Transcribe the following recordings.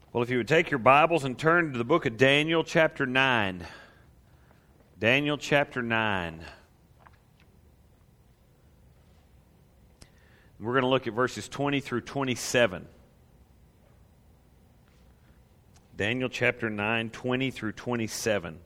Well, if you would take your Bibles and turn to the book of Daniel, chapter 9. Daniel, chapter 9. We're going to look at verses 20 through 27. Daniel, chapter 9, 20 through 27.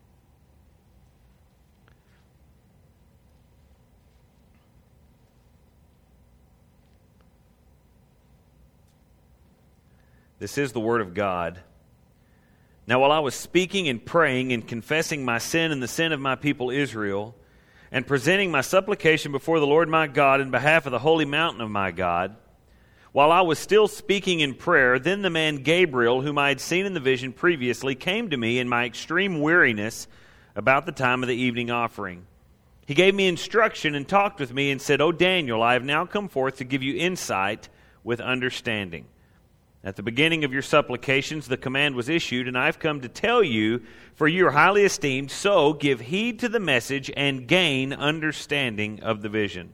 This is the Word of God. Now while I was speaking and praying and confessing my sin and the sin of my people Israel, and presenting my supplication before the Lord my God in behalf of the holy mountain of my God, while I was still speaking in prayer, then the man Gabriel, whom I had seen in the vision previously, came to me in my extreme weariness about the time of the evening offering. He gave me instruction and talked with me and said, O Daniel, I have now come forth to give you insight with understanding. At the beginning of your supplications, the command was issued, and I have come to tell you, for you are highly esteemed, so give heed to the message and gain understanding of the vision.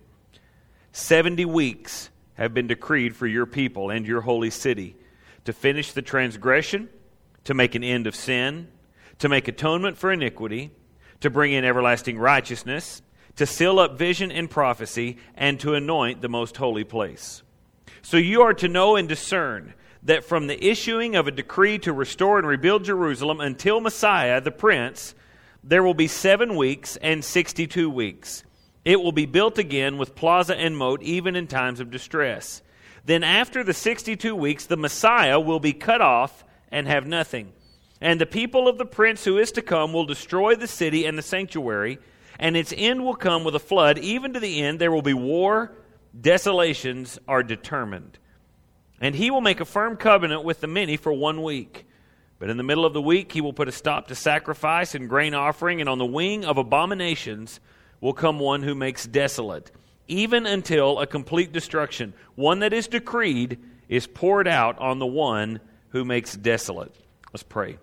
70 weeks have been decreed for your people and your holy city, to finish the transgression, to make an end of sin, to make atonement for iniquity, to bring in everlasting righteousness, to seal up vision and prophecy, and to anoint the most holy place. So you are to know and discern that from the issuing of a decree to restore and rebuild Jerusalem until Messiah, the Prince, there will be 7 weeks and 62 weeks. It will be built again with plaza and moat, even in times of distress. Then after the 62 weeks, the Messiah will be cut off and have nothing. And the people of the Prince who is to come will destroy the city and the sanctuary, and its end will come with a flood. Even to the end there will be war, desolations are determined. And he will make a firm covenant with the many for 1 week. But in the middle of the week he will put a stop to sacrifice and grain offering, and on the wing of abominations will come one who makes desolate, even until a complete destruction, one that is decreed, is poured out on the one who makes desolate. Let's pray.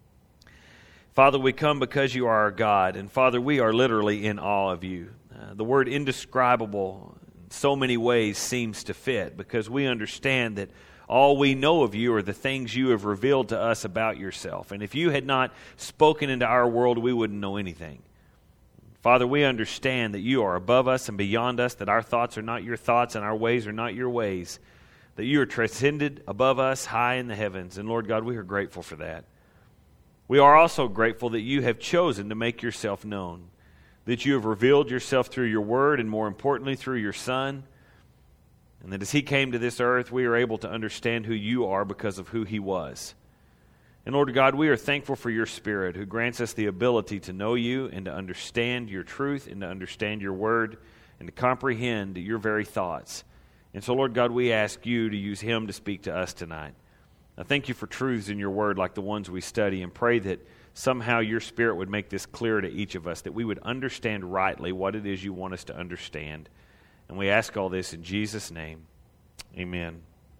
Father, we come because you are our God, and Father, we are literally in awe of you. The word indescribable so many ways seems to fit, because we understand that all we know of you are the things you have revealed to us about yourself. And if you had not spoken into our world, we wouldn't know anything. Father, we understand that you are above us and beyond us, that our thoughts are not your thoughts and our ways are not your ways, that you are transcended above us high in the heavens. And Lord God, we are grateful for that. We are also grateful that you have chosen to make yourself known, that you have revealed yourself through your word, and more importantly through your Son, and that as he came to this earth, we are able to understand who you are because of who he was. And Lord God, we are thankful for your Spirit, who grants us the ability to know you and to understand your truth and to understand your word and to comprehend your very thoughts. And so Lord God, we ask you to use him to speak to us tonight. I thank you for truths in your word like the ones we study, and pray that somehow your Spirit would make this clear to each of us, that we would understand rightly what it is you want us to understand. And we ask all this in Jesus' name. Amen.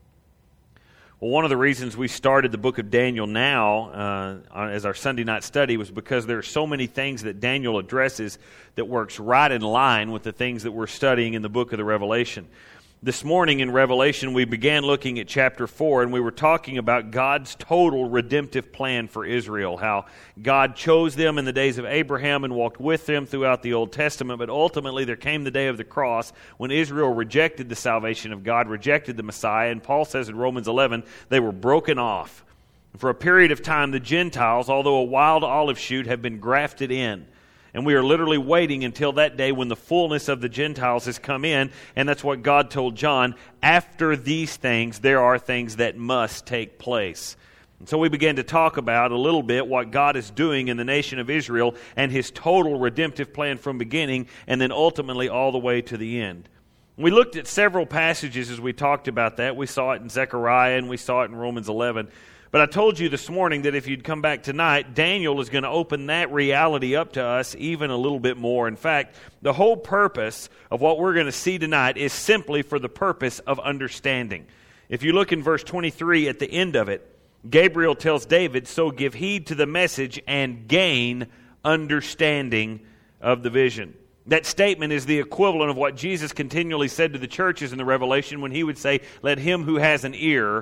Well, one of the reasons we started the book of Daniel now as our Sunday night study was because there are so many things that Daniel addresses that works right in line with the things that we're studying in the book of the Revelation. This morning in Revelation, we began looking at chapter 4, and we were talking about God's total redemptive plan for Israel, how God chose them in the days of Abraham and walked with them throughout the Old Testament, but ultimately there came the day of the cross when Israel rejected the salvation of God, rejected the Messiah, and Paul says in Romans 11, they were broken off. For a period of time, the Gentiles, although a wild olive shoot, have been grafted in. And we are literally waiting until that day when the fullness of the Gentiles has come in. And that's what God told John. After these things, there are things that must take place. And so we began to talk about a little bit what God is doing in the nation of Israel and his total redemptive plan from beginning and then ultimately all the way to the end. We looked at several passages as we talked about that. We saw it in Zechariah and we saw it in Romans 11. But I told you this morning that if you'd come back tonight, Daniel is going to open that reality up to us even a little bit more. In fact, the whole purpose of what we're going to see tonight is simply for the purpose of understanding. If you look in verse 23 at the end of it, Gabriel tells David, so give heed to the message and gain understanding of the vision. That statement is the equivalent of what Jesus continually said to the churches in the Revelation when he would say, let him who has an ear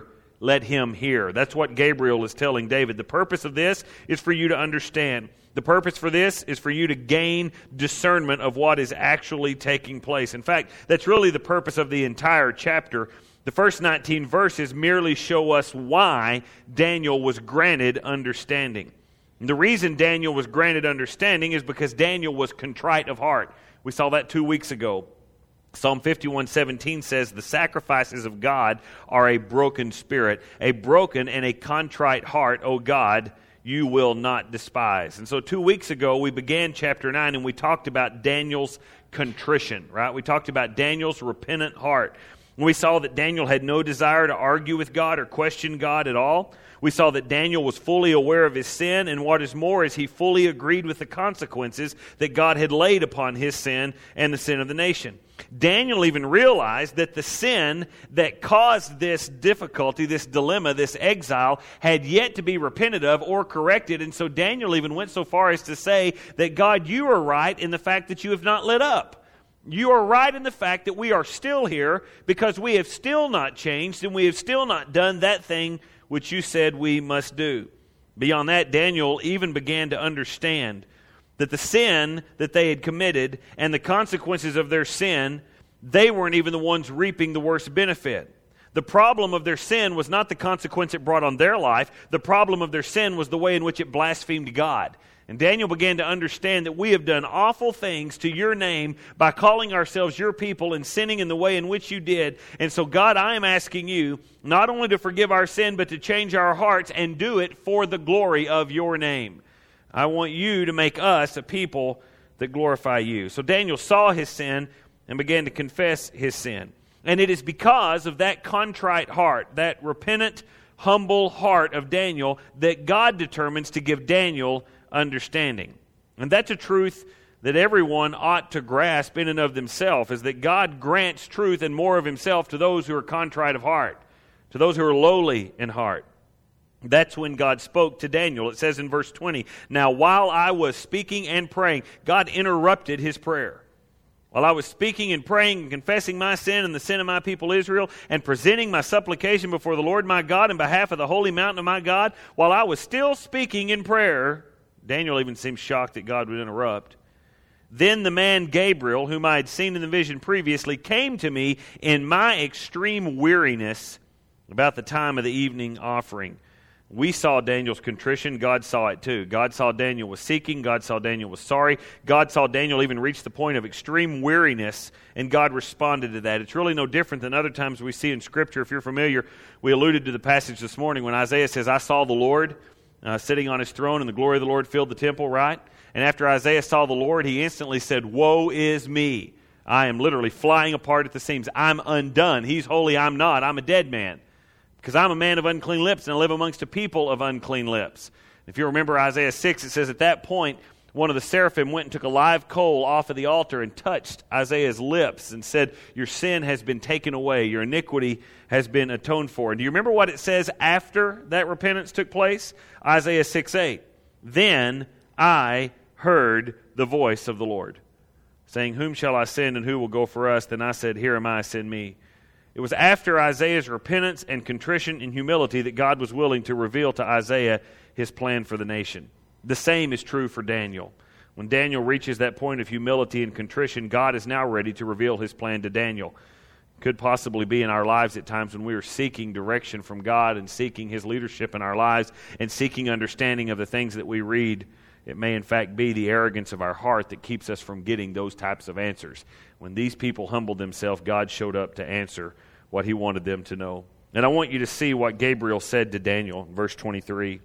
let him hear. That's what Gabriel is telling David. The purpose of this is for you to understand. The purpose for this is for you to gain discernment of what is actually taking place. In fact, that's really the purpose of the entire chapter. The first 19 verses merely show us why Daniel was granted understanding. And the reason Daniel was granted understanding is because Daniel was contrite of heart. We saw that 2 weeks ago. Psalm 51:17 says, "The sacrifices of God are a broken spirit, a broken and a contrite heart, O God, you will not despise." And so 2 weeks ago, we began chapter 9 and we talked about Daniel's contrition, right? We talked about Daniel's repentant heart. We saw that Daniel had no desire to argue with God or question God at all. We saw that Daniel was fully aware of his sin, and what is more is he fully agreed with the consequences that God had laid upon his sin and the sin of the nation. Daniel even realized that the sin that caused this difficulty, this dilemma, this exile, had yet to be repented of or corrected, and so Daniel even went so far as to say that, God, you are right in the fact that you have not let up. You are right in the fact that we are still here because we have still not changed and we have still not done that thing which you said we must do. Beyond that, Daniel even began to understand that the sin that they had committed and the consequences of their sin, they weren't even the ones reaping the worst benefit. The problem of their sin was not the consequence it brought on their life. The problem of their sin was the way in which it blasphemed God. And Daniel began to understand that we have done awful things to your name by calling ourselves your people and sinning in the way in which you did. And so, God, I am asking you not only to forgive our sin, but to change our hearts and do it for the glory of your name. I want you to make us a people that glorify you. So Daniel saw his sin and began to confess his sin. And it is because of that contrite heart, that repentant, humble heart of Daniel, that God determines to give Daniel understanding. And that's a truth that everyone ought to grasp in and of themselves, is that God grants truth and more of himself to those who are contrite of heart, to those who are lowly in heart. That's when God spoke to Daniel. It says in verse 20, "Now while I was speaking and praying," God interrupted his prayer. "While I was speaking and praying and confessing my sin and the sin of my people Israel and presenting my supplication before the Lord my God in behalf of the holy mountain of my God, while I was still speaking in prayer," Daniel even seemed shocked that God would interrupt. "Then the man Gabriel, whom I had seen in the vision previously, came to me in my extreme weariness about the time of the evening offering." We saw Daniel's contrition. God saw it too. God saw Daniel was seeking. God saw Daniel was sorry. God saw Daniel even reach the point of extreme weariness, and God responded to that. It's really no different than other times we see in Scripture. If you're familiar, we alluded to the passage this morning when Isaiah says, "I saw the Lord sitting on his throne, and the glory of the Lord filled the temple," right? And after Isaiah saw the Lord, he instantly said, "Woe is me. I am literally flying apart at the seams. I'm undone. He's holy, I'm not. I'm a dead man. Because I'm a man of unclean lips, and I live amongst a people of unclean lips." If you remember Isaiah 6, it says at that point, one of the seraphim went and took a live coal off of the altar and touched Isaiah's lips and said, "Your sin has been taken away. Your iniquity has been atoned for." And do you remember what it says after that repentance took place? Isaiah 6:8. "Then I heard the voice of the Lord, saying, Whom shall I send, and who will go for us? Then I said, Here am I, send me." It was after Isaiah's repentance and contrition and humility that God was willing to reveal to Isaiah his plan for the nation. The same is true for Daniel. When Daniel reaches that point of humility and contrition, God is now ready to reveal his plan to Daniel. Could possibly be in our lives at times when we are seeking direction from God and seeking his leadership in our lives and seeking understanding of the things that we read. It may in fact be the arrogance of our heart that keeps us from getting those types of answers. When these people humbled themselves, God showed up to answer what he wanted them to know. And I want you to see what Gabriel said to Daniel, verse 23.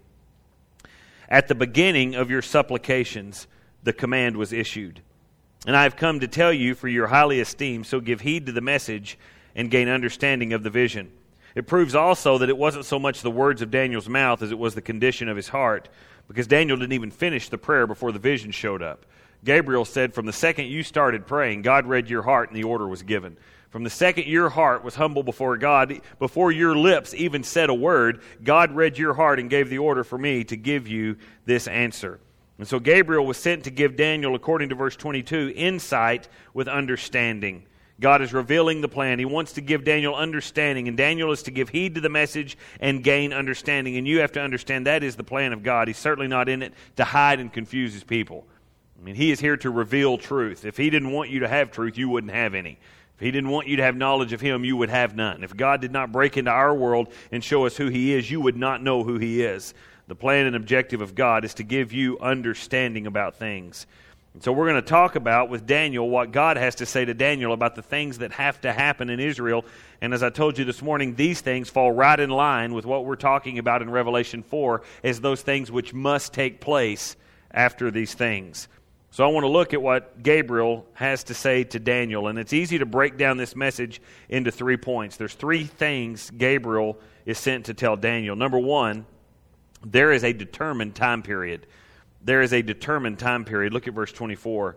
"At the beginning of your supplications, the command was issued. And I have come to tell you for your highly esteemed, so give heed to the message and gain understanding of the vision." It proves also that it wasn't so much the words of Daniel's mouth as it was the condition of his heart, because Daniel didn't even finish the prayer before the vision showed up. Gabriel said, from the second you started praying, God read your heart and the order was given. From the second your heart was humble before God, before your lips even said a word, God read your heart and gave the order for me to give you this answer. And so Gabriel was sent to give Daniel, according to verse 22, insight with understanding. God is revealing the plan. He wants to give Daniel understanding, and Daniel is to give heed to the message and gain understanding. And you have to understand that is the plan of God. He's certainly not in it to hide and confuse His people. I mean, He is here to reveal truth. If He didn't want you to have truth, you wouldn't have any. If He didn't want you to have knowledge of Him, you would have none. If God did not break into our world and show us who He is, you would not know who He is. The plan and objective of God is to give you understanding about things. And so we're going to talk about with Daniel what God has to say to Daniel about the things that have to happen in Israel. And as I told you this morning, these things fall right in line with what we're talking about in Revelation 4 as those things which must take place after these things. So I want to look at what Gabriel has to say to Daniel. And it's easy to break down this message into 3 points. There's 3 things Gabriel is sent to tell Daniel. Number 1, there is a determined time period. There is a determined time period. Look at verse 24.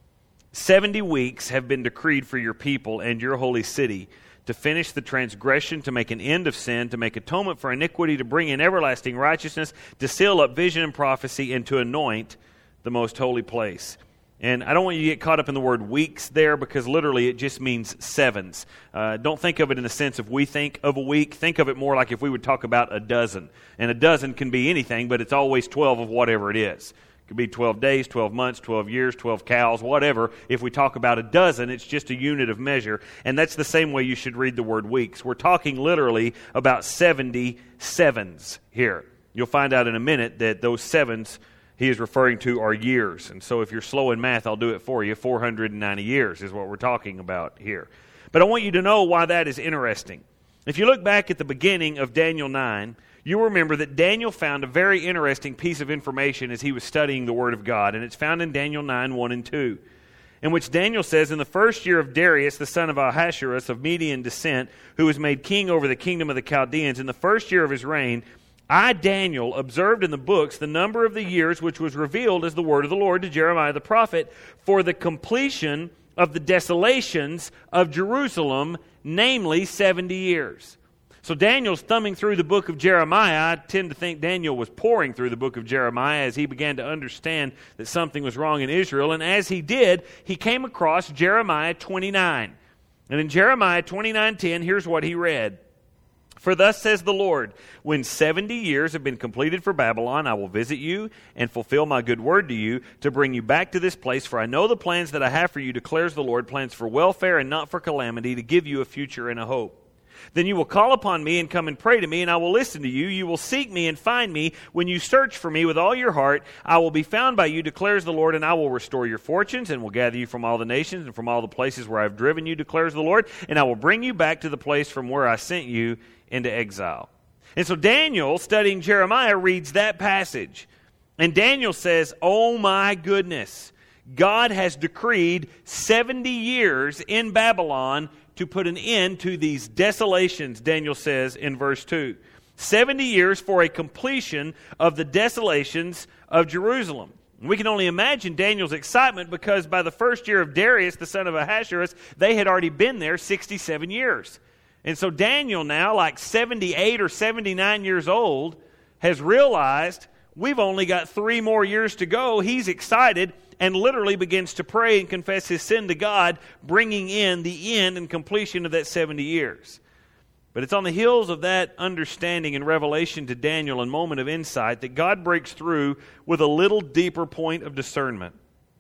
70 weeks have been decreed for your people and your holy city to finish the transgression, to make an end of sin, to make atonement for iniquity, to bring in everlasting righteousness, to seal up vision and prophecy, and to anoint the most holy place. And I don't want you to get caught up in the word weeks there, because literally it just means sevens. Don't think of it in the sense of we think of a week. Think of it more like if we would talk about a dozen. And a dozen can be anything, but it's always 12 of whatever it is. It could be 12 days, 12 months, 12 years, 12 cows, whatever. If we talk about a dozen, it's just a unit of measure. And that's the same way you should read the word weeks. We're talking literally about 70 sevens here. You'll find out in a minute that those sevens he is referring to are years. And so if you're slow in math, I'll do it for you. 490 years is what we're talking about here. But I want you to know why that is interesting. If you look back at the beginning of Daniel 9, you'll remember that Daniel found a very interesting piece of information as he was studying the Word of God. And it's found in Daniel 9, 1 and 2. In which Daniel says, in the first year of Darius, the son of Ahasuerus of Median descent, who was made king over the kingdom of the Chaldeans, in the first year of his reign, I, Daniel, observed in the books the number of the years which was revealed as the word of the Lord to Jeremiah the prophet for the completion of the desolations of Jerusalem, namely 70 years. So Daniel's thumbing through the book of Jeremiah. I tend to think Daniel was pouring through the book of Jeremiah as he began to understand that something was wrong in Israel. And as he did, he came across Jeremiah 29. And in Jeremiah 29:10, here's what he read. For thus says the Lord, when 70 years have been completed for Babylon, I will visit you and fulfill my good word to you to bring you back to this place. For I know the plans that I have for you, declares the Lord, plans for welfare and not for calamity, to give you a future and a hope. Then you will call upon me and come and pray to me, and I will listen to you. You will seek me and find me. When you search for me with all your heart, I will be found by you, declares the Lord, and I will restore your fortunes and will gather you from all the nations and from all the places where I have driven you, declares the Lord, and I will bring you back to the place from where I sent you into exile. And so Daniel, studying Jeremiah, reads that passage. And Daniel says, oh my goodness, God has decreed 70 years in Babylon to put an end to these desolations, Daniel says in verse 2. 70 years for a completion of the desolations of Jerusalem. We can only imagine Daniel's excitement because by the first year of Darius, the son of Ahasuerus, they had already been there 67 years. And so Daniel now, like 78 or 79 years old, has realized we've only got 3 more years to go. He's excited and literally begins to pray and confess his sin to God, bringing in the end and completion of that 70 years. But it's on the heels of that understanding and revelation to Daniel and moment of insight that God breaks through with a little deeper point of discernment.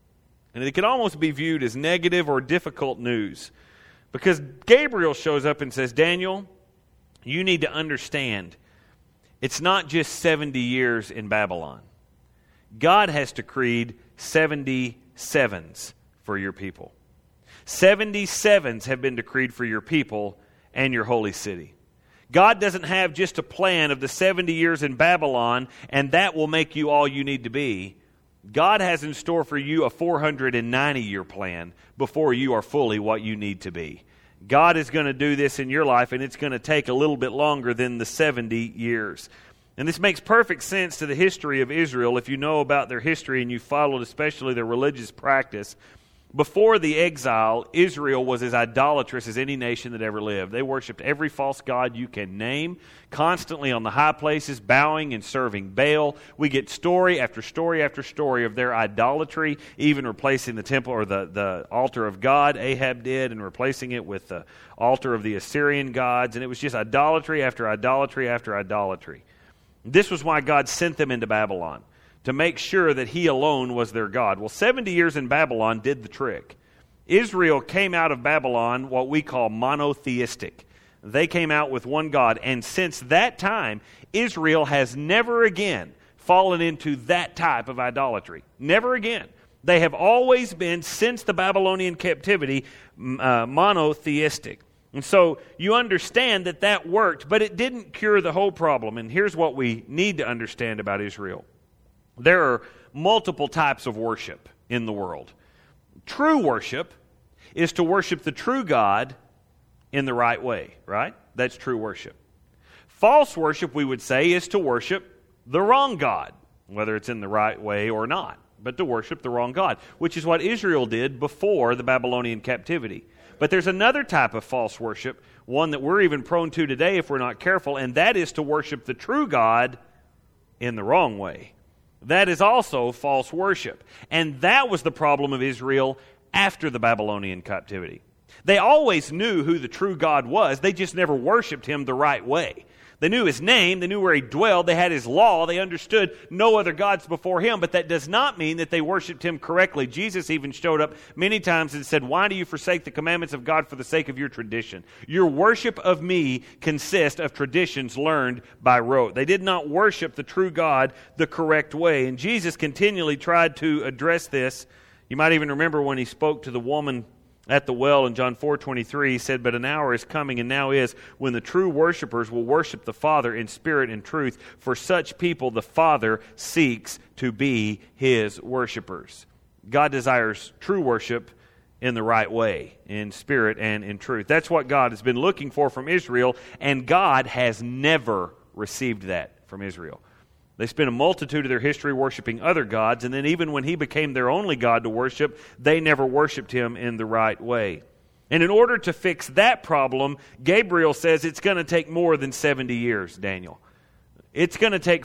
And it can almost be viewed as negative or difficult news. Because Gabriel shows up and says, Daniel, you need to understand, it's not just 70 years in Babylon. God has decreed 70 sevens for your people. 70 sevens have been decreed for your people and your holy city. God doesn't have just a plan of the 70 years in Babylon and that will make you all you need to be. God has in store for you a 490-year plan before you are fully what you need to be. God is going to do this in your life, and it's going to take a little bit longer than the 70 years. And this makes perfect sense to the history of Israel if you know about their history and you followed especially their religious practice. Before the exile, Israel was as idolatrous as any nation that ever lived. They worshipped every false god you can name, constantly on the high places, bowing and serving Baal. We get story after story after story of their idolatry, even replacing the temple or the altar of God, Ahab did, and replacing it with the altar of the Assyrian gods. And it was just idolatry after idolatry after idolatry. This was why God sent them into Babylon, to make sure that He alone was their God. Well, 70 years in Babylon did the trick. Israel came out of Babylon what we call monotheistic. They came out with one God, and since that time, Israel has never again fallen into that type of idolatry. Never again. They have always been, since the Babylonian captivity, monotheistic. And so you understand that that worked, but it didn't cure the whole problem. And here's what we need to understand about Israel. There are multiple types of worship in the world. True worship is to worship the true God in the right way, right? That's true worship. False worship, we would say, is to worship the wrong God, whether it's in the right way or not, but to worship the wrong God, which is what Israel did before the Babylonian captivity. But there's another type of false worship, one that we're even prone to today if we're not careful, and that is to worship the true God in the wrong way. That is also false worship. And that was the problem of Israel after the Babylonian captivity. They always knew who the true God was. They just never worshiped Him the right way. They knew His name. They knew where He dwelled. They had His law. They understood no other gods before Him. But that does not mean that they worshiped Him correctly. Jesus even showed up many times and said, "Why do you forsake the commandments of God for the sake of your tradition? Your worship of me consists of traditions learned by rote." They did not worship the true God the correct way. And Jesus continually tried to address this. You might even remember when He spoke to the woman at the well in John 4:23, He said, "But an hour is coming, and now is, when the true worshipers will worship the Father in spirit and truth. For such people the Father seeks to be His worshipers." God desires true worship in the right way, in spirit and in truth. That's what God has been looking for from Israel, and God has never received that from Israel. They spent a multitude of their history worshiping other gods, and then even when He became their only God to worship, they never worshiped Him in the right way. And in order to fix that problem, Gabriel says it's going to take more than 70 years, Daniel. It's going to take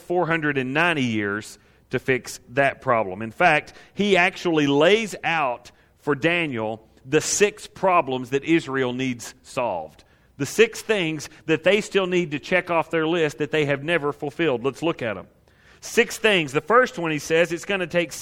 490 years to fix that problem. In fact, he actually lays out for Daniel the 6 problems that Israel needs solved. The 6 things that they still need to check off their list that they have never fulfilled. Let's look at them. 6 things. The first one, he says, it's going to take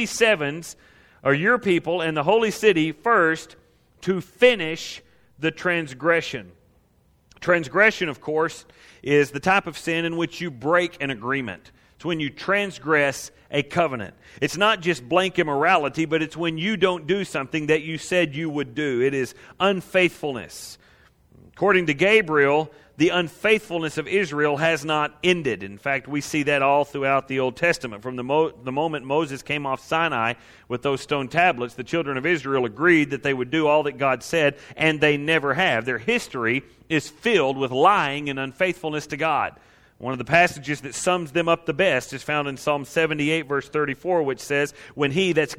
77s, or your people, and the holy city first to finish the transgression. Transgression, of course, is the type of sin in which you break an agreement. It's when you transgress a covenant. It's not just blank immorality, but it's when you don't do something that you said you would do. It is unfaithfulness. According to Gabriel, the unfaithfulness of Israel has not ended. In fact, we see that all throughout the Old Testament. From the moment Moses came off Sinai with those stone tablets, the children of Israel agreed that they would do all that God said, and they never have. Their history is filled with lying and unfaithfulness to God. One of the passages that sums them up the best is found in Psalm 78, verse 34, which says, when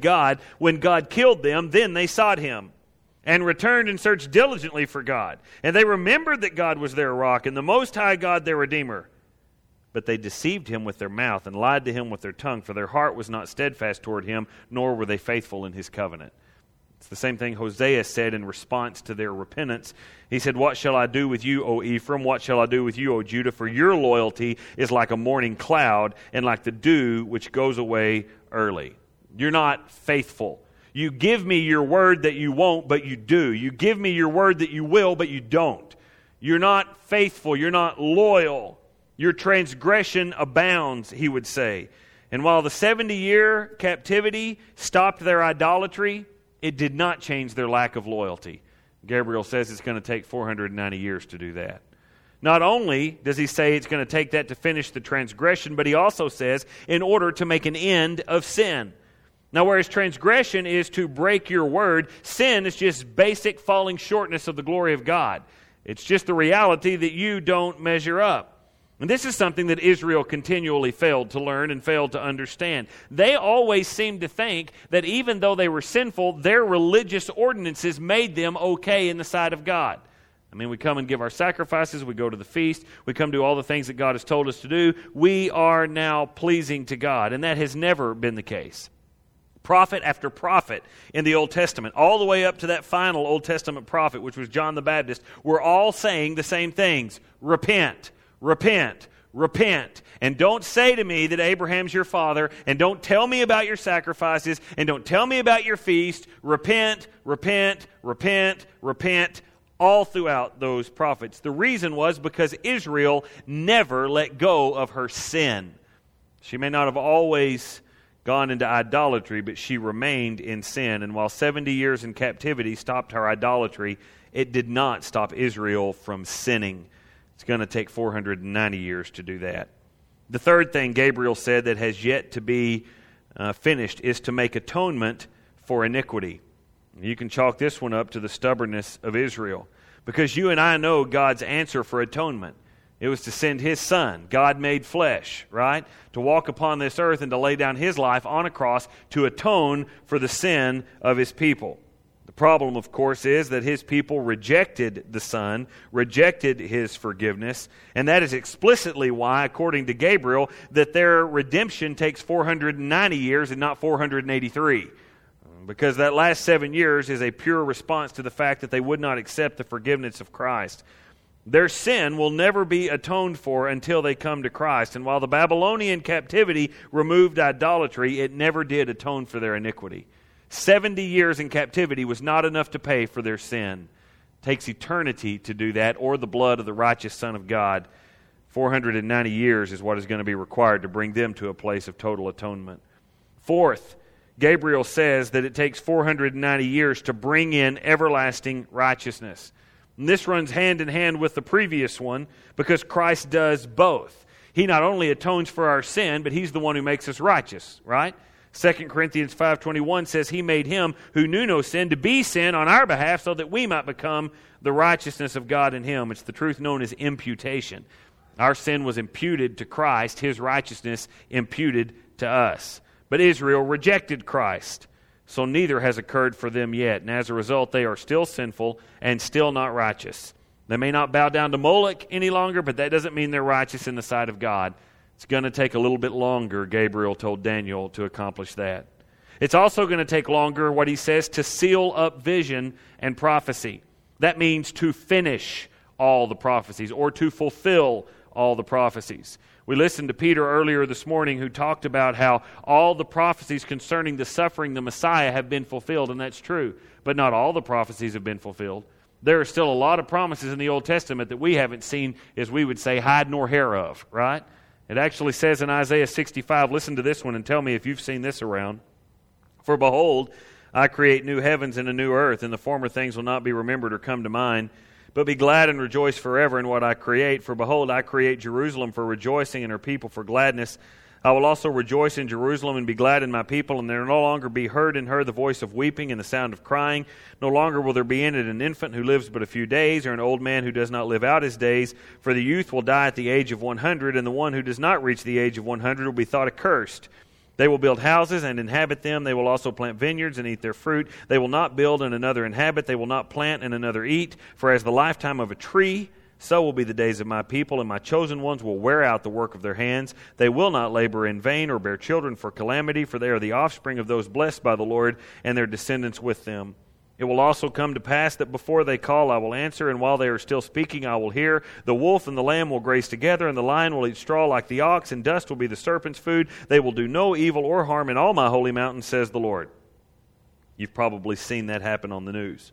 God killed them, then they sought Him, and returned and searched diligently for God. And they remembered that God was their rock, and the Most High God their Redeemer. But they deceived Him with their mouth, and lied to Him with their tongue, for their heart was not steadfast toward Him, nor were they faithful in His covenant. It's the same thing Hosea said in response to their repentance. He said, "What shall I do with you, O Ephraim? What shall I do with you, O Judah? For your loyalty is like a morning cloud, and like the dew which goes away early." You're not faithful. You give me your word that you won't, but you do. You give me your word that you will, but you don't. You're not faithful. You're not loyal. Your transgression abounds, he would say. And while the 70-year captivity stopped their idolatry, it did not change their lack of loyalty. Gabriel says it's going to take 490 years to do that. Not only does he say it's going to take that to finish the transgression, but he also says in order to make an end of sin. Now, whereas transgression is to break your word, sin is just basic falling shortness of the glory of God. It's just the reality that you don't measure up. And this is something that Israel continually failed to learn and failed to understand. They always seemed to think that even though they were sinful, their religious ordinances made them okay in the sight of God. I mean, we come and give our sacrifices, we go to the feast, we come do all the things that God has told us to do. We are now pleasing to God, and that has never been the case. Prophet after prophet in the Old Testament, all the way up to that final Old Testament prophet, which was John the Baptist, were all saying the same things. Repent, repent, repent. And don't say to me that Abraham's your father, and don't tell me about your sacrifices, and don't tell me about your feast. Repent, repent, repent, repent. All throughout those prophets. The reason was because Israel never let go of her sin. She may not have always gone into idolatry, but she remained in sin. And while 70 years in captivity stopped her idolatry, it did not stop Israel from sinning. It's going to take 490 years to do that. The third thing Gabriel said that has yet to be finished is to make atonement for iniquity. You can chalk this one up to the stubbornness of Israel. Because you and I know God's answer for atonement. It was to send His Son, God made flesh, right? To walk upon this earth and to lay down His life on a cross to atone for the sin of His people. The problem, of course, is that His people rejected the Son, rejected His forgiveness, and that is explicitly why, according to Gabriel, that their redemption takes 490 years and not 483. Because that last 7 years is a pure response to the fact that they would not accept the forgiveness of Christ. Their sin will never be atoned for until they come to Christ. And while the Babylonian captivity removed idolatry, it never did atone for their iniquity. 70 years in captivity was not enough to pay for their sin. It takes eternity to do that, or the blood of the righteous Son of God. 490 years is what is going to be required to bring them to a place of total atonement. Fourth, Gabriel says that it takes 490 years to bring in everlasting righteousness. And this runs hand in hand with the previous one because Christ does both. He not only atones for our sin, but He's the one who makes us righteous, right? 2 Corinthians 5:21 says He made Him who knew no sin to be sin on our behalf so that we might become the righteousness of God in Him. It's the truth known as imputation. Our sin was imputed to Christ, His righteousness imputed to us. But Israel rejected Christ, so neither has occurred for them yet. And as a result, they are still sinful and still not righteous. They may not bow down to Moloch any longer, but that doesn't mean they're righteous in the sight of God. It's going to take a little bit longer, Gabriel told Daniel, to accomplish that. It's also going to take longer, what he says, to seal up vision and prophecy. That means to finish all the prophecies or to fulfill all the prophecies. We listened to Peter earlier this morning who talked about how all the prophecies concerning the suffering the Messiah have been fulfilled, and that's true. But not all the prophecies have been fulfilled. There are still a lot of promises in the Old Testament that we haven't seen, as we would say, hide nor hair of, right? It actually says in Isaiah 65, listen to this one and tell me if you've seen this around. For behold, I create new heavens and a new earth, and the former things will not be remembered or come to mind. But be glad and rejoice forever in what I create. For behold, I create Jerusalem for rejoicing and her people for gladness. I will also rejoice in Jerusalem and be glad in my people, and there will no longer be heard in her the voice of weeping and the sound of crying. No longer will there be in it an infant who lives but a few days, or an old man who does not live out his days. For the youth will die at the age of 100, and the one who does not reach the age of 100 will be thought accursed. They will build houses and inhabit them. They will also plant vineyards and eat their fruit. They will not build and another inhabit. They will not plant and another eat. For as the lifetime of a tree, so will be the days of my people, and my chosen ones will wear out the work of their hands. They will not labor in vain or bear children for calamity, for they are the offspring of those blessed by the Lord, and their descendants with them. It will also come to pass that before they call, I will answer, and while they are still speaking, I will hear. The wolf and the lamb will graze together, and the lion will eat straw like the ox, and dust will be the serpent's food. They will do no evil or harm in all my holy mountain, says the Lord. You've probably seen that happen on the news.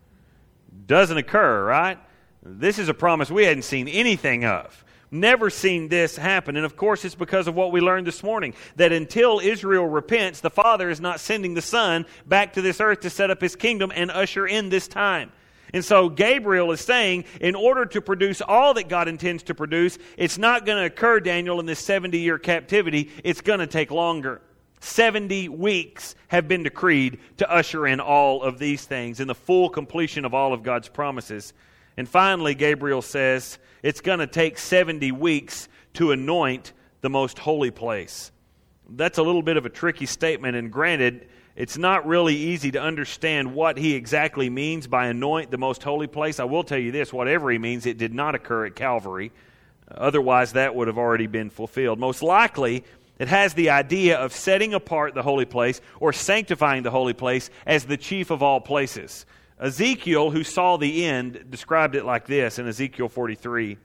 Doesn't occur, right? This is a promise we hadn't seen anything of. Never seen this happen. And of course, it's because of what we learned this morning, that until Israel repents, the Father is not sending the Son back to this earth to set up His kingdom and usher in this time. And so Gabriel is saying, in order to produce all that God intends to produce, it's not going to occur, Daniel, in this 70-year captivity. It's going to take longer. 70 weeks have been decreed to usher in all of these things and the full completion of all of God's promises. And finally, Gabriel says, it's going to take 70 weeks to anoint the most holy place. That's a little bit of a tricky statement, and granted, it's not really easy to understand what he exactly means by anoint the most holy place. I will tell you this, whatever he means, it did not occur at Calvary. Otherwise, that would have already been fulfilled. Most likely, it has the idea of setting apart the holy place or sanctifying the holy place as the chief of all places. Ezekiel, who saw the end, described it like this in Ezekiel 43.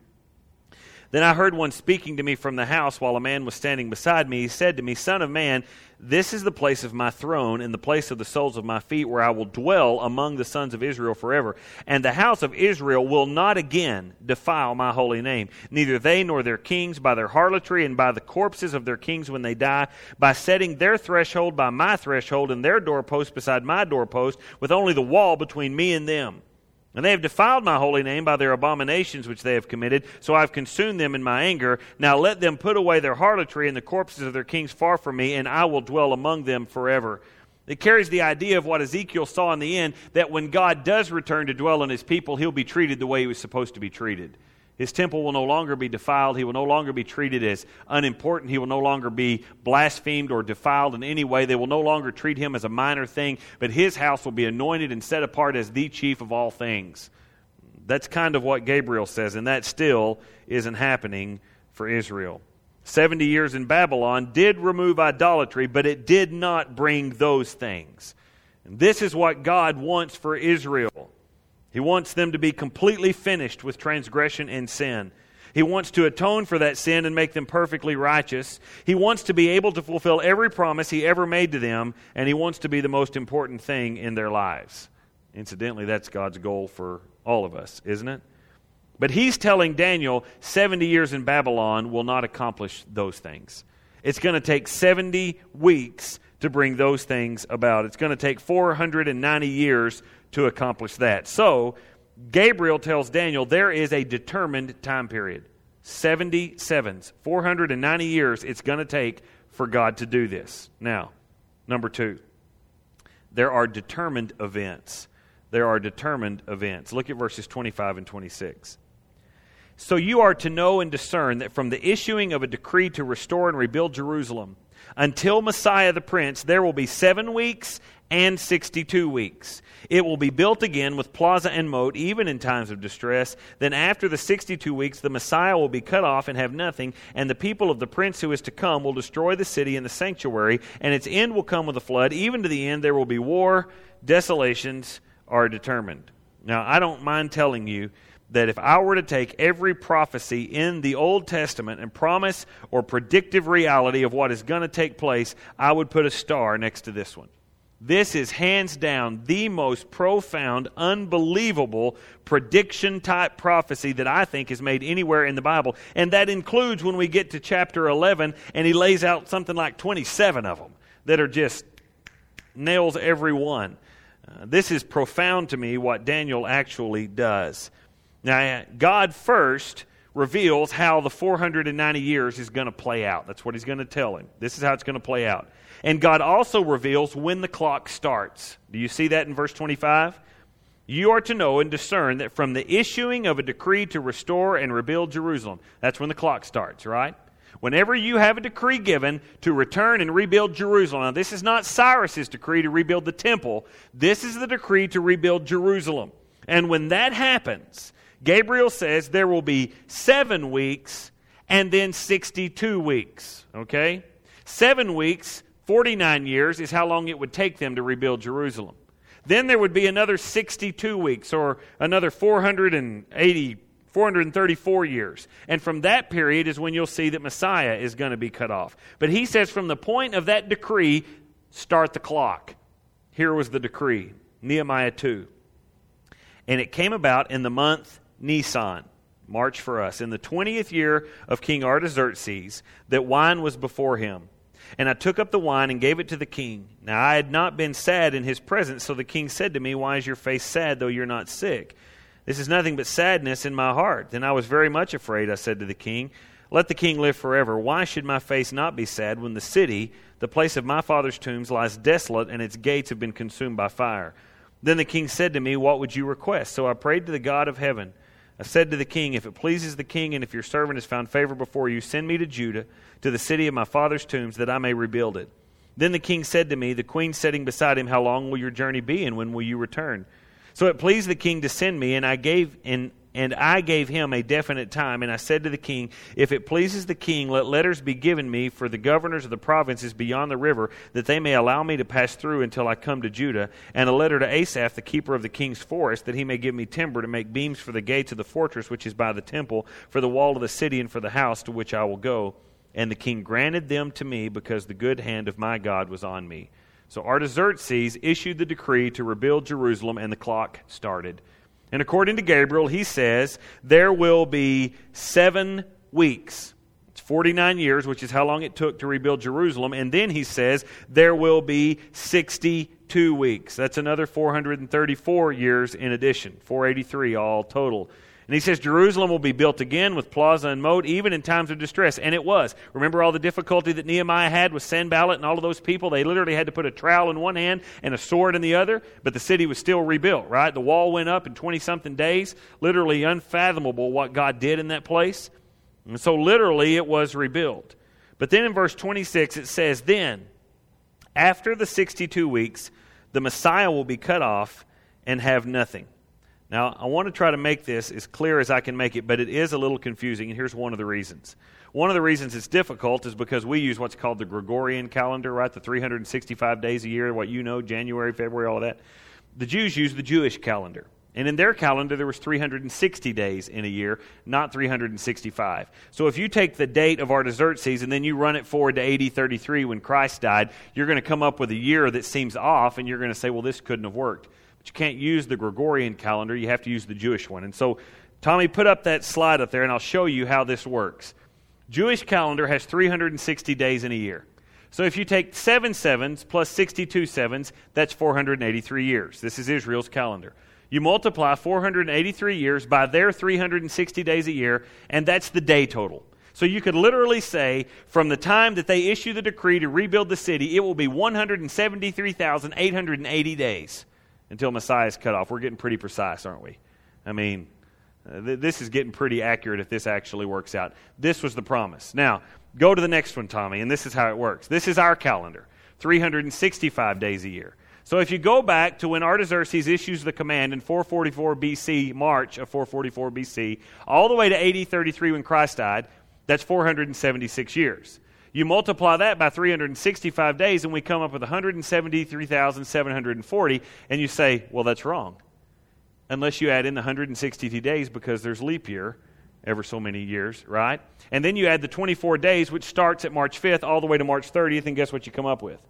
Then I heard one speaking to me from the house while a man was standing beside me. He said to me, Son of man, this is the place of my throne and the place of the soles of my feet where I will dwell among the sons of Israel forever. And the house of Israel will not again defile my holy name, neither they nor their kings, by their harlotry and by the corpses of their kings when they die, by setting their threshold by my threshold and their doorpost beside my doorpost, with only the wall between me and them. And they have defiled my holy name by their abominations which they have committed, so I have consumed them in my anger. Now let them put away their harlotry and the corpses of their kings far from me, and I will dwell among them forever. It carries the idea of what Ezekiel saw in the end, that when God does return to dwell in his people, he'll be treated the way he was supposed to be treated. His temple will no longer be defiled. He will no longer be treated as unimportant. He will no longer be blasphemed or defiled in any way. They will no longer treat him as a minor thing, but his house will be anointed and set apart as the chief of all things. That's kind of what Gabriel says, and that still isn't happening for Israel. 70 years in Babylon did remove idolatry, but it did not bring those things. And this is what God wants for Israel. He wants them to be completely finished with transgression and sin. He wants to atone for that sin and make them perfectly righteous. He wants to be able to fulfill every promise he ever made to them, and he wants to be the most important thing in their lives. Incidentally, that's God's goal for all of us, isn't it? But he's telling Daniel 70 years in Babylon will not accomplish those things. It's going to take 70 weeks to bring those things about. It's going to take 490 years to accomplish that. So, Gabriel tells Daniel there is a determined time period. 77s, 490 years it's going to take for God to do this. Now, number 2, there are determined events. There are determined events. Look at verses 25 and 26. So you are to know and discern that from the issuing of a decree to restore and rebuild Jerusalem until Messiah the Prince, there will be 7 weeks and 62 weeks. It will be built again with plaza and moat, even in times of distress. Then after the 62 weeks, the Messiah will be cut off and have nothing, and the people of the Prince who is to come will destroy the city and the sanctuary, and its end will come with a flood. Even to the end there will be war. Desolations are determined. Now, I don't mind telling you that if I were to take every prophecy in the Old Testament and promise or predictive reality of what is going to take place, I would put a star next to this one. This is hands down the most profound, unbelievable prediction-type prophecy that I think is made anywhere in the Bible. And that includes when we get to chapter 11 and he lays out something like 27 of them that are just nails every one. This is profound to me what Daniel actually does. Now, God first reveals how the 490 years is going to play out. That's what he's going to tell him. This is how it's going to play out. And God also reveals when the clock starts. Do you see that in verse 25? You are to know and discern that from the issuing of a decree to restore and rebuild Jerusalem, that's when the clock starts, right? Whenever you have a decree given to return and rebuild Jerusalem, now this is not Cyrus's decree to rebuild the temple. This is the decree to rebuild Jerusalem. And when that happens, Gabriel says there will be 7 weeks and then 62 weeks, okay? 7 weeks, 49 years is how long it would take them to rebuild Jerusalem. Then there would be another 62 weeks or another 434 years. And from that period is when you'll see that Messiah is going to be cut off. But he says from the point of that decree, start the clock. Here was the decree, Nehemiah 2. And it came about in the month Nisan, March for us, in the 20th year of King Artaxerxes, that wine was before him. And I took up the wine and gave it to the king. Now I had not been sad in his presence, so the king said to me, Why is your face sad, though you're not sick? This is nothing but sadness in my heart. Then I was very much afraid. I said to the king, Let the king live forever. Why should my face not be sad when the city, the place of my father's tombs, lies desolate and its gates have been consumed by fire? Then the king said to me, What would you request? So I prayed to the God of heaven. I said to the king, if it pleases the king, and if your servant has found favor before you, send me to Judah, to the city of my father's tombs, that I may rebuild it. Then the king said to me, the queen sitting beside him, how long will your journey be, and when will you return? So it pleased the king to send me, and I gave him a definite time. And I said to the king, if it pleases the king, let letters be given me for the governors of the provinces beyond the river, that they may allow me to pass through until I come to Judah, and a letter to Asaph, the keeper of the king's forest, that he may give me timber to make beams for the gates of the fortress which is by the temple, for the wall of the city, and for the house to which I will go. And the king granted them to me, because the good hand of my God was on me. So Artaxerxes issued the decree to rebuild Jerusalem, and the clock started. And according to Gabriel, he says there will be 7 weeks. It's 49 years, which is how long it took to rebuild Jerusalem. And then he says there will be 62 weeks. That's another 434 years in addition, 483 all total. And he says Jerusalem will be built again with plaza and moat, even in times of distress. And it was. Remember all the difficulty that Nehemiah had with Sanballat and all of those people? They literally had to put a trowel in one hand and a sword in the other, but the city was still rebuilt, right? The wall went up in 20-something days. Literally unfathomable what God did in that place. And so literally it was rebuilt. But then in verse 26 it says, then, after the 62 weeks, the Messiah will be cut off and have nothing. Now, I want to try to make this as clear as I can make it, but it is a little confusing, and here's one of the reasons. One of the reasons it's difficult is because we use what's called the Gregorian calendar, right? The 365 days a year, what you know, January, February, all of that. The Jews use the Jewish calendar. And in their calendar, there was 360 days in a year, not 365. So if you take the date of Artaxerxes and then you run it forward to AD 33 when Christ died, you're going to come up with a year that seems off, and you're going to say, well, this couldn't have worked. But you can't use the Gregorian calendar. You have to use the Jewish one. And so, Tommy, put up that slide up there, and I'll show you how this works. Jewish calendar has 360 days in a year. So if you take 7 sevens plus 62 sevens, that's 483 years. This is Israel's calendar. You multiply 483 years by their 360 days a year, and that's the day total. So you could literally say, from the time that they issue the decree to rebuild the city, it will be 173,880 days until Messiah is cut off. We're getting pretty precise, aren't we? I mean, this is getting pretty accurate if this actually works out. This was the promise. Now, go to the next one, Tommy, and this is how it works. This is our calendar, 365 days a year. So if you go back to when Artaxerxes issues the command in 444 BC, March of 444 BC, all the way to AD 33 when Christ died, that's 476 years. You multiply that by 365 days, and we come up with 173,740, and you say, well, that's wrong. Unless you add in the 162 days, because there's leap year, ever so many years, right? And then you add the 24 days, which starts at March 5th all the way to March 30th, and guess what you come up with?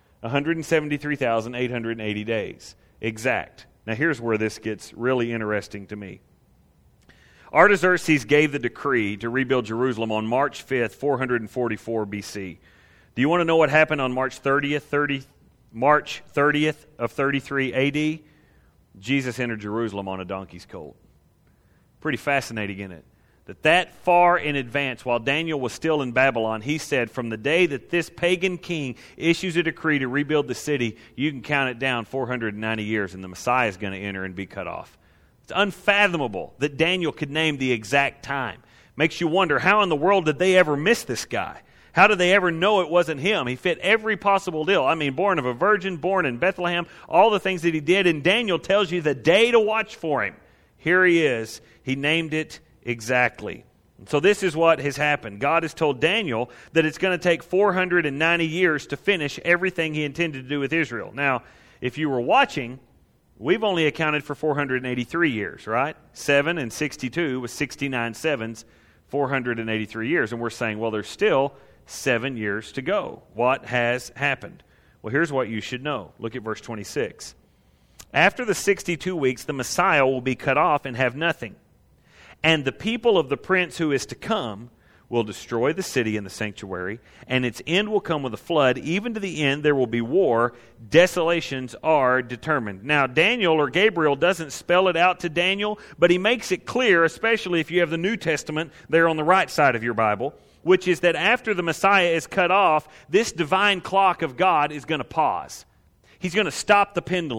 173,880 days. Exact. Now here's where this gets really interesting to me. Artaxerxes gave the decree to rebuild Jerusalem on March 5th, 444 BC. Do you want to know what happened on March 30th of 33 AD? Jesus entered Jerusalem on a donkey's colt. Pretty fascinating, isn't it? That far in advance, while Daniel was still in Babylon, he said, from the day that this pagan king issues a decree to rebuild the city, you can count it down 490 years, and the Messiah is going to enter and be cut off. It's unfathomable that Daniel could name the exact time. Makes you wonder, how in the world did they ever miss this guy? How did they ever know it wasn't him? He fit every possible deal. I mean, born of a virgin, born in Bethlehem, all the things that he did, and Daniel tells you the day to watch for him. Here he is. He named it exactly. So this is what has happened. God has told Daniel that it's going to take 490 years to finish everything he intended to do with Israel. Now, if you were watching, we've only accounted for 483 years, right? 7 and 62 with 69 sevens, 483 years. And we're saying, well, there's still 7 years to go. What has happened? Well, here's what you should know. Look at verse 26. After the 62 weeks, the Messiah will be cut off and have nothing. And the people of the prince who is to come will destroy the city and the sanctuary, and its end will come with a flood. Even to the end there will be war. Desolations are determined. Now, Daniel or Gabriel doesn't spell it out to Daniel, but he makes it clear, especially if you have the New Testament there on the right side of your Bible, which is that after the Messiah is cut off, this divine clock of God is going to pause. He's going to stop the pendulum.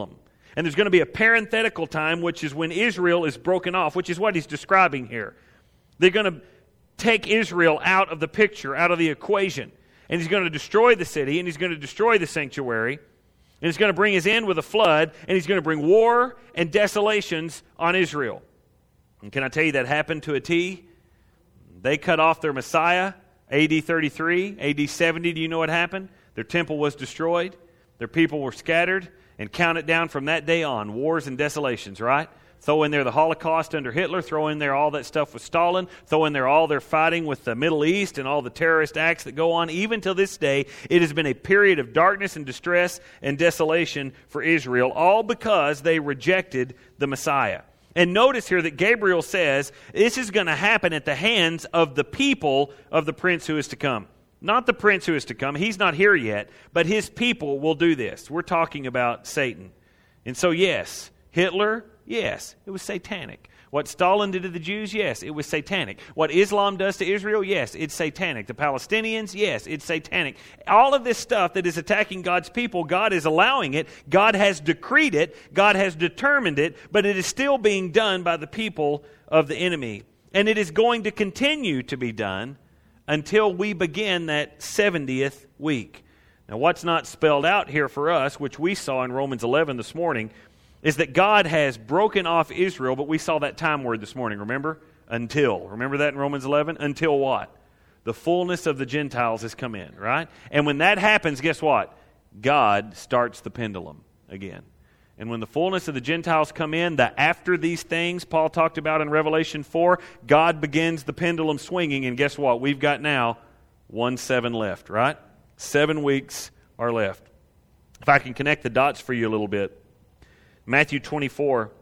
And there's going to be a parenthetical time, which is when Israel is broken off, which is what he's describing here. They're going to take Israel out of the picture, out of the equation. And he's going to destroy the city, and he's going to destroy the sanctuary. And he's going to bring his end with a flood, and he's going to bring war and desolations on Israel. And can I tell you that happened to a T? They cut off their Messiah, AD 33, AD 70, do you know what happened? Their temple was destroyed, their people were scattered, and count it down from that day on, wars and desolations, right? Throw in there the Holocaust under Hitler, throw in there all that stuff with Stalin, throw in there all their fighting with the Middle East and all the terrorist acts that go on. Even till this day, it has been a period of darkness and distress and desolation for Israel, all because they rejected the Messiah. And notice here that Gabriel says this is going to happen at the hands of the people of the prince who is to come. Not the prince who is to come. He's not here yet, but his people will do this. We're talking about Satan. And so, yes, Hitler, yes, it was satanic. What Stalin did to the Jews, yes, it was satanic. What Islam does to Israel, yes, it's satanic. The Palestinians, yes, it's satanic. All of this stuff that is attacking God's people, God is allowing it. God has decreed it. God has determined it, but it is still being done by the people of the enemy. And it is going to continue to be done until we begin that 70th week. Now, what's not spelled out here for us, which we saw in Romans 11 this morning, is that God has broken off Israel, but we saw that time word this morning, remember? Until. Remember that in Romans 11? Until what? The fullness of the Gentiles has come in, right? And when that happens, guess what? God starts the pendulum again. And when the fullness of the Gentiles come in, after these things Paul talked about in Revelation 4, God begins the pendulum swinging, and guess what? We've got now 1/7 left, right? 7 weeks are left. If I can connect the dots for you a little bit. Matthew 24,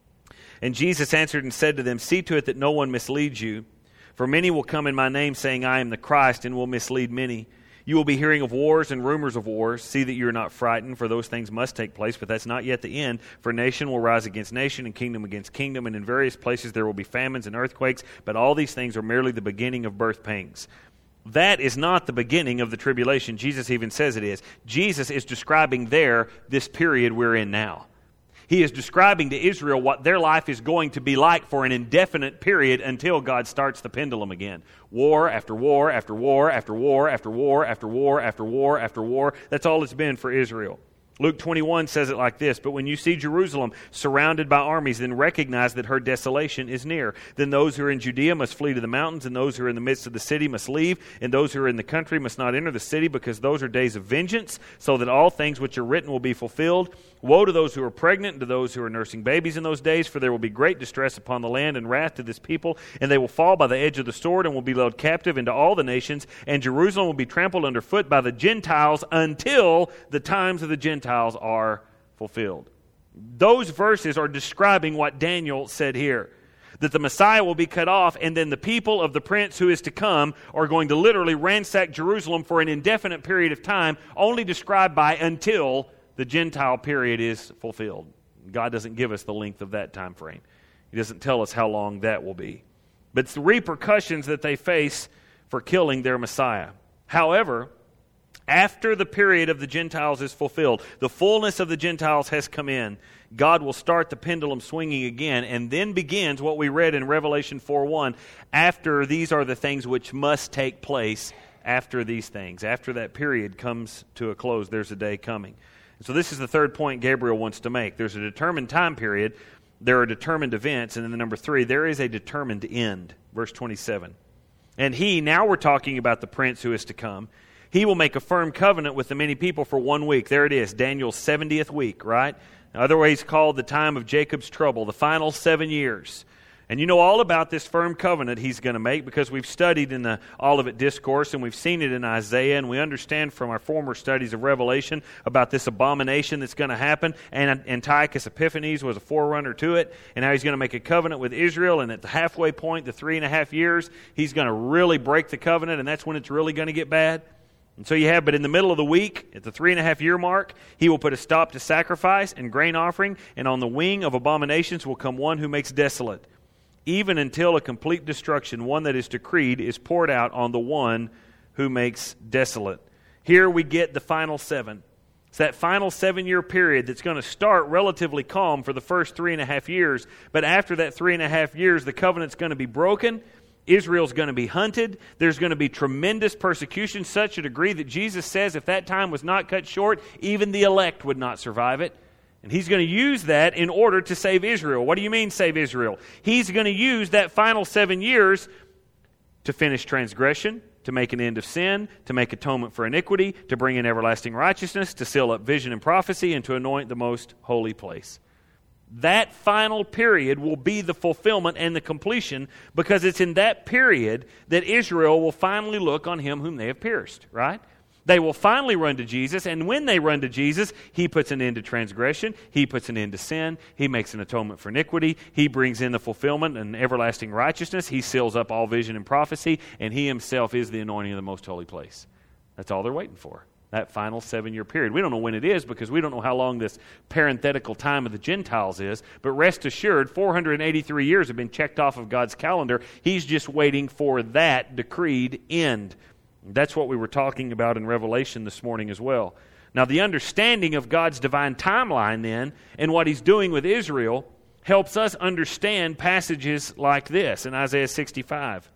and Jesus answered and said to them, "See to it that no one misleads you. For many will come in my name, saying, I am the Christ, and will mislead many. You will be hearing of wars and rumors of wars. See that you are not frightened, for those things must take place, but that's not yet the end. For nation will rise against nation, and kingdom against kingdom, and in various places there will be famines and earthquakes, but all these things are merely the beginning of birth pangs." That is not the beginning of the tribulation. Jesus even says it is. Jesus is describing there this period we're in now. He is describing to Israel what their life is going to be like for an indefinite period until God starts the pendulum again. War after war after war after war after war after war after war after war. That's all it's been for Israel. Luke 21 says it like this, "But when you see Jerusalem surrounded by armies, then recognize that her desolation is near. Then those who are in Judea must flee to the mountains, and those who are in the midst of the city must leave, and those who are in the country must not enter the city, because those are days of vengeance, so that all things which are written will be fulfilled. Woe to those who are pregnant and to those who are nursing babies in those days, for there will be great distress upon the land and wrath to this people, and they will fall by the edge of the sword and will be led captive into all the nations, and Jerusalem will be trampled underfoot by the Gentiles until the times of the Gentiles are fulfilled." Those verses are describing what Daniel said here, that the Messiah will be cut off, and then the people of the prince who is to come are going to literally ransack Jerusalem for an indefinite period of time, only described by until the Gentile period is fulfilled. God doesn't give us the length of that time frame. He doesn't tell us how long that will be. But it's the repercussions that they face for killing their Messiah. However, after the period of the Gentiles is fulfilled, the fullness of the Gentiles has come in, God will start the pendulum swinging again, and then begins what we read in Revelation 4:1, after these are the things which must take place after these things. After that period comes to a close, there's a day coming. So this is the third point Gabriel wants to make. There's a determined time period, there are determined events, and then number 3, there is a determined end. Verse 27. "And he," now we're talking about the prince who is to come, "he will make a firm covenant with the many people for 1 week." There it is, Daniel's 70th week, right? Otherwise called the time of Jacob's trouble, the final 7 years. And you know all about this firm covenant he's going to make because we've studied in the Olivet Discourse and we've seen it in Isaiah, and we understand from our former studies of Revelation about this abomination that's going to happen, and Antiochus Epiphanes was a forerunner to it, and how he's going to make a covenant with Israel, and at the halfway point, the 3.5 years, he's going to really break the covenant, and that's when it's really going to get bad. And so you have, but in the middle of the week, at the 3.5 year mark, he will put a stop to sacrifice and grain offering, and on the wing of abominations will come one who makes desolate, even until a complete destruction, one that is decreed, is poured out on the one who makes desolate. Here we get the final 7. It's that final 7-year period that's going to start relatively calm for the first 3.5 years. But after that 3.5 years, the covenant's going to be broken. Israel's going to be hunted. There's going to be tremendous persecution, such a degree that Jesus says if that time was not cut short, even the elect would not survive it. And he's going to use that in order to save Israel. What do you mean save Israel? He's going to use that final 7 years to finish transgression, to make an end of sin, to make atonement for iniquity, to bring in everlasting righteousness, to seal up vision and prophecy, and to anoint the most holy place. That final period will be the fulfillment and the completion, because it's in that period that Israel will finally look on him whom they have pierced, right? They will finally run to Jesus, and when they run to Jesus, he puts an end to transgression, he puts an end to sin, he makes an atonement for iniquity, he brings in the fulfillment and everlasting righteousness, he seals up all vision and prophecy, and he himself is the anointing of the most holy place. That's all they're waiting for, that final 7-year period. We don't know when it is because we don't know how long this parenthetical time of the Gentiles is, but rest assured, 483 years have been checked off of God's calendar. He's just waiting for that decreed end. That's what we were talking about in Revelation this morning as well. Now, the understanding of God's divine timeline then and what he's doing with Israel helps us understand passages like this in Isaiah 65.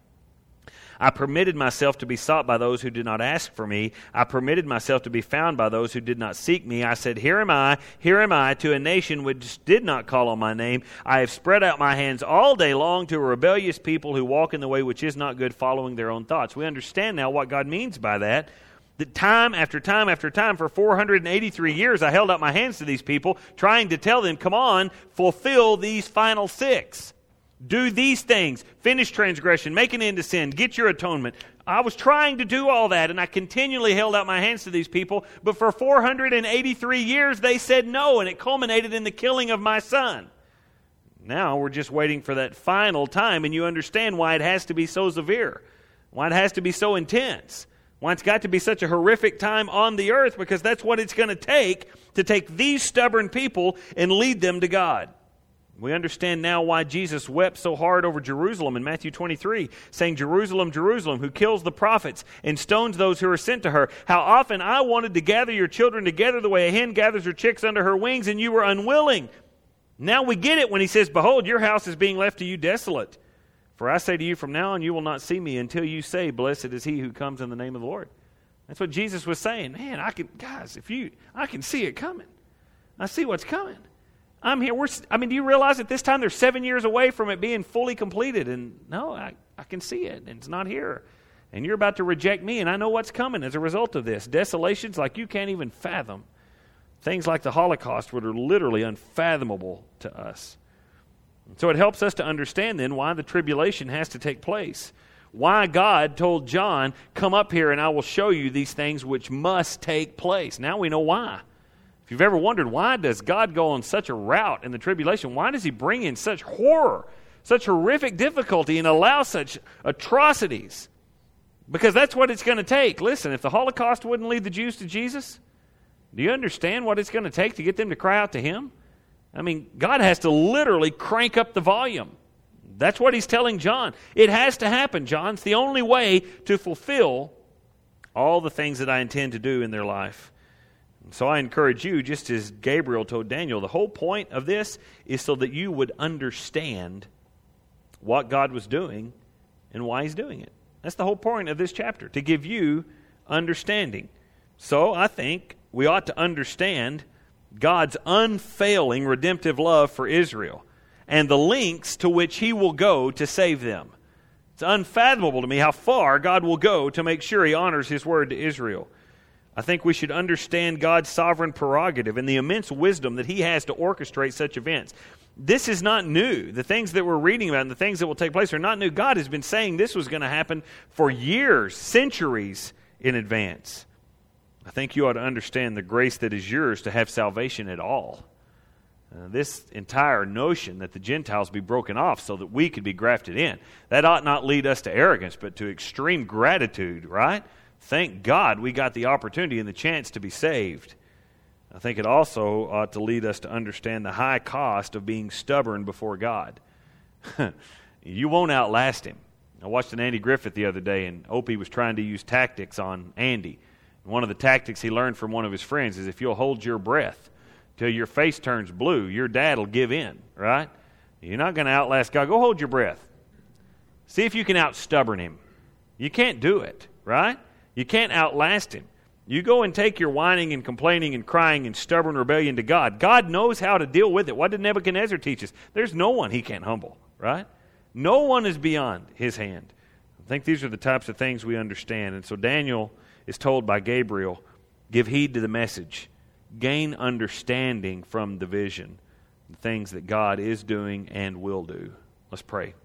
I permitted myself to be sought by those who did not ask for me. I permitted myself to be found by those who did not seek me. I said, here am I, to a nation which did not call on my name. I have spread out my hands all day long to a rebellious people who walk in the way which is not good, following their own thoughts. We understand now what God means by that. That time after time after time, for 483 years, I held out my hands to these people, trying to tell them, come on, fulfill these final 6. Do these things. Finish transgression. Make an end to sin. Get your atonement. I was trying to do all that, and I continually held out my hands to these people. But for 483 years, they said no, and it culminated in the killing of my son. Now we're just waiting for that final time, and you understand why it has to be so severe, why it has to be so intense, why it's got to be such a horrific time on the earth, because that's what it's going to take these stubborn people and lead them to God. We understand now why Jesus wept so hard over Jerusalem in Matthew 23, saying, Jerusalem, Jerusalem, who kills the prophets and stones those who are sent to her. How often I wanted to gather your children together the way a hen gathers her chicks under her wings, and you were unwilling. Now we get it when he says, behold, your house is being left to you desolate. For I say to you, from now on you will not see me until you say, blessed is he who comes in the name of the Lord. That's what Jesus was saying. Man, I can see it coming. I see what's coming. I'm here. Do you realize at this time they're 7 years away from it being fully completed? And no, I can see it, and it's not here. And you're about to reject me, and I know what's coming as a result of this. Desolations like you can't even fathom. Things like the Holocaust are literally unfathomable to us. And so it helps us to understand then why the tribulation has to take place. Why God told John, come up here and I will show you these things which must take place. Now we know why. If you've ever wondered, why does God go on such a route in the tribulation? Why does he bring in such horror, such horrific difficulty, and allow such atrocities? Because that's what it's going to take. Listen, if the Holocaust wouldn't lead the Jews to Jesus, do you understand what it's going to take to get them to cry out to him? I mean, God has to literally crank up the volume. That's what he's telling John. It has to happen, John. It's the only way to fulfill all the things that I intend to do in their life. So I encourage you, just as Gabriel told Daniel, the whole point of this is so that you would understand what God was doing and why he's doing it. That's the whole point of this chapter, to give you understanding. So I think we ought to understand God's unfailing redemptive love for Israel and the lengths to which he will go to save them. It's unfathomable to me how far God will go to make sure he honors his word to Israel. I think we should understand God's sovereign prerogative and the immense wisdom that he has to orchestrate such events. This is not new. The things that we're reading about and the things that will take place are not new. God has been saying this was going to happen for years, centuries in advance. I think you ought to understand the grace that is yours to have salvation at all. This entire notion that the Gentiles be broken off so that we could be grafted in, that ought not lead us to arrogance, but to extreme gratitude, right? Thank God we got the opportunity and the chance to be saved. I think it also ought to lead us to understand the high cost of being stubborn before God. You won't outlast him. I watched an Andy Griffith the other day, and Opie was trying to use tactics on Andy. One of the tactics he learned from one of his friends is if you'll hold your breath till your face turns blue, your dad will give in, right? You're not going to outlast God. Go hold your breath. See if you can outstubborn him. You can't do it, right? You can't outlast him. You go and take your whining and complaining and crying and stubborn rebellion to God. God knows how to deal with it. What did Nebuchadnezzar teach us? There's no one he can't humble, right? No one is beyond his hand. I think these are the types of things we understand. And so Daniel is told by Gabriel, give heed to the message. Gain understanding from the vision. The things that God is doing and will do. Let's pray.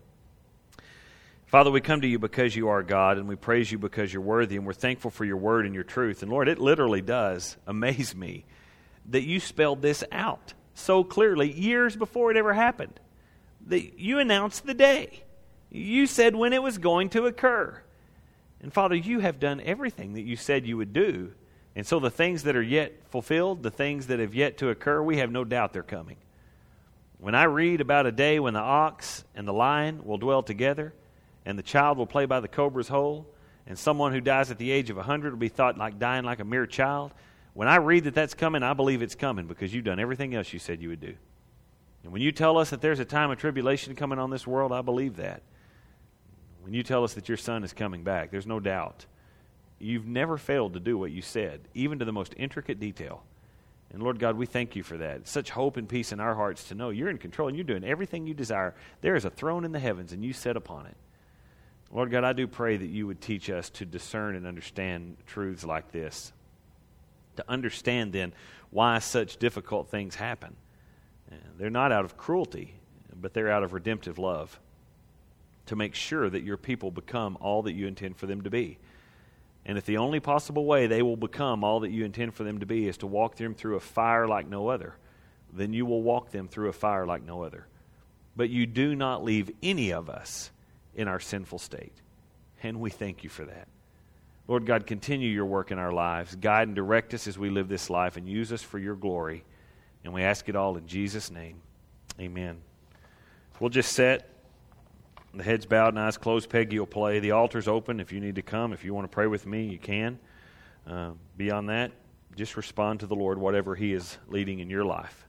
Father, we come to you because you are God, and we praise you because you're worthy, and we're thankful for your word and your truth. And Lord, it literally does amaze me that you spelled this out so clearly years before it ever happened. That you announced the day. You said when it was going to occur. And Father, you have done everything that you said you would do. And so the things that are yet fulfilled, the things that have yet to occur, we have no doubt they're coming. When I read about a day when the ox and the lion will dwell together, and the child will play by the cobra's hole, and someone who dies at the age of 100 will be thought like dying like a mere child. When I read that that's coming, I believe it's coming because you've done everything else you said you would do. And when you tell us that there's a time of tribulation coming on this world, I believe that. When you tell us that your son is coming back, there's no doubt. You've never failed to do what you said, even to the most intricate detail. And Lord God, we thank you for that. It's such hope and peace in our hearts to know you're in control and you're doing everything you desire. There is a throne in the heavens and you sit upon it. Lord God, I do pray that you would teach us to discern and understand truths like this. To understand then why such difficult things happen. They're not out of cruelty, but they're out of redemptive love. To make sure that your people become all that you intend for them to be. And if the only possible way they will become all that you intend for them to be is to walk them through a fire like no other, then you will walk them through a fire like no other. But you do not leave any of us in our sinful state. And we thank you for that. Lord God, continue your work in our lives. Guide and direct us as we live this life and use us for your glory. And we ask it all in Jesus' name. Amen. We'll just sit. The head's bowed and eyes closed. Peggy will play. The altar's open if you need to come. If you want to pray with me, you can. Beyond that, just respond to the Lord, whatever he is leading in your life.